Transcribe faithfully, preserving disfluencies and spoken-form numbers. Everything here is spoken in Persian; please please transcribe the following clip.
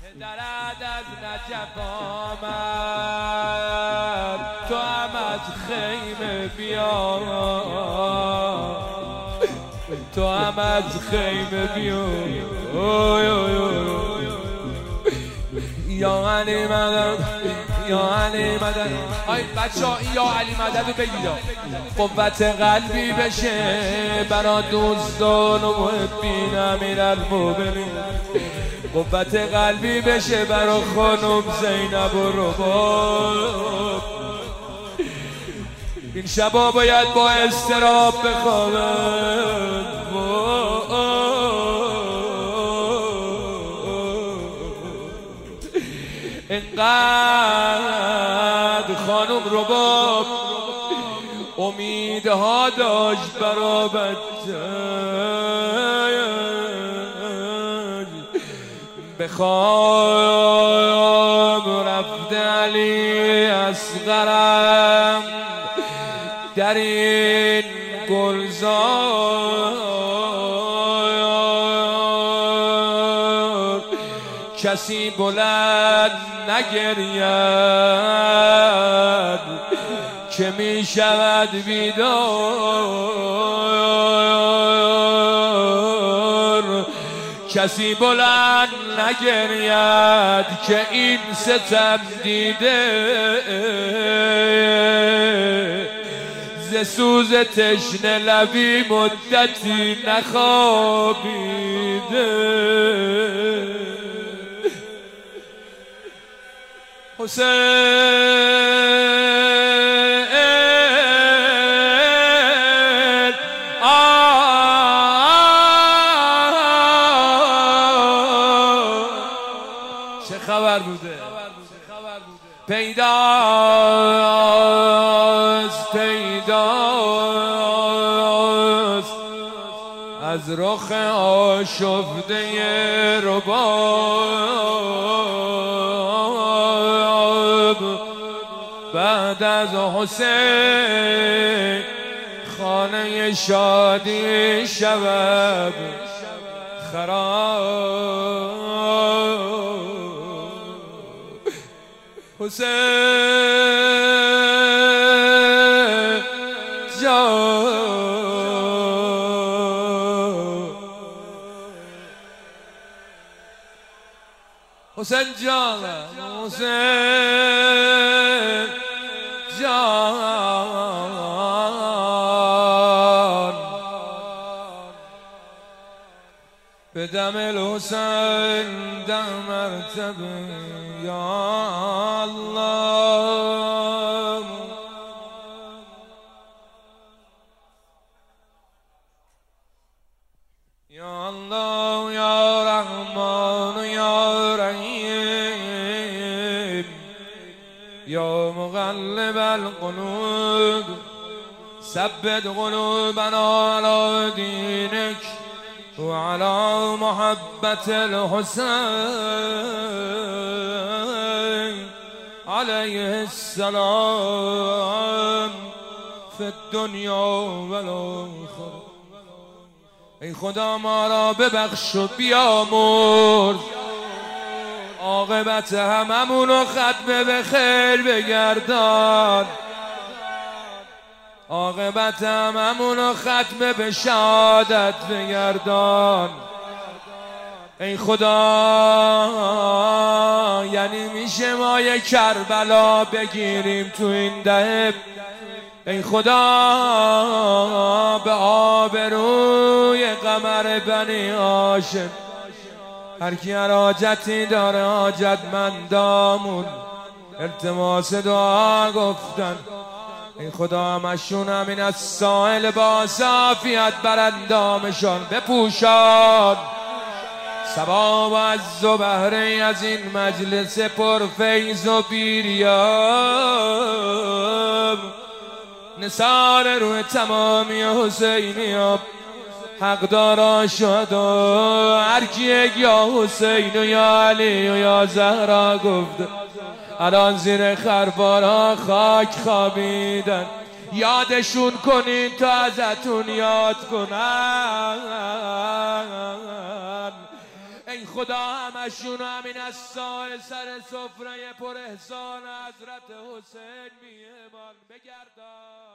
پدرت از نجف آمد تو هم از خیمه بیا، تو هم از خیمه بیا. یا علی مدد، یا علی مدد. آی بچه ها یا علی مدد رو بگید، قوت قلبی بشه برا دوستان و محبین امیرالمومنین، قوت قلبی بشه برا خانم زینب و رباب. این شبا باید با استراب بخوابد. اینقدر خانم رباب امیدها داشت برا بچه، بخواب رفته علی اصغرم در این گلزار، کسی بلند نگرید که می شود بیدار، کسی بلند نگرید که این ستم دیده ز سوز تشنه لبی مدتی نخوابیده. حسین چه خبر بوده؟ پیداست پیداست از رخ آشفته رباب، بعد از حسین خانه شادی شب خراب. حسین جان، حسین جان، حسین جان، به دم الحسین دم مرتبه یا الله. یا الله یا رحمان یا رحیم یا مقلب القلوب ثبت قلوبنا على دینک وعلى محبة الحسين عليه السلام في الدنيا والآخرة. ای خدا ما را ببخش و بیامرز، عاقبت هممونو ختم به خیر بگردان، عاقبت هممونو ختم به شهادت بگردان. ای خدا یعنی میشه ما یک کربلا بگیریم تو این دهه، ای خدا به آبروی قمر بنی هاشم هر کی هر حاجتی داره حاجتمندامون التماس دعا گفتن، ای خدا همشون همین از سائل با صافیت بر اندامشان بپوشان. ثواب از و بهره از این مجلس پرفیض و بیریاب، نثار روی تمامی حسینیاب، حقدارا شهدا هر کی یا حسین و یا علی و یا زهرا گفت الان زیر خربارا خاک خوابیدن، یادشون کنین تا ازتون یاد کنن. ای خدا همشون همین از سال سر سفره پر احسان حضرت حسین میهمان بگردان.